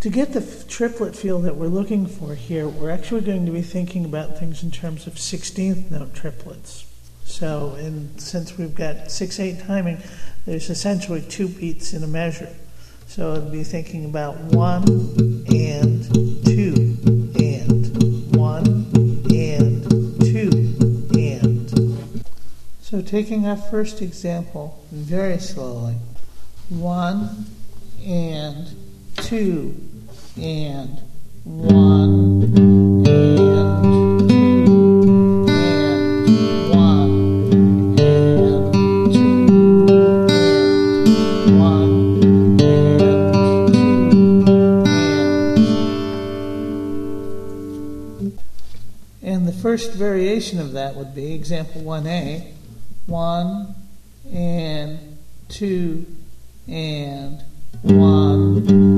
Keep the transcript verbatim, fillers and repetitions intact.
To get the f- triplet feel that we're looking for here, we're actually going to be thinking about things in terms of sixteenth note triplets. So, and since we've got six eight timing, there's essentially two beats in a measure. So it'll be thinking about one and two and one and two and. So taking our first example very slowly, one and two and one and two and one and two and one and two and. And the first variation of that would be example one A, one and two and one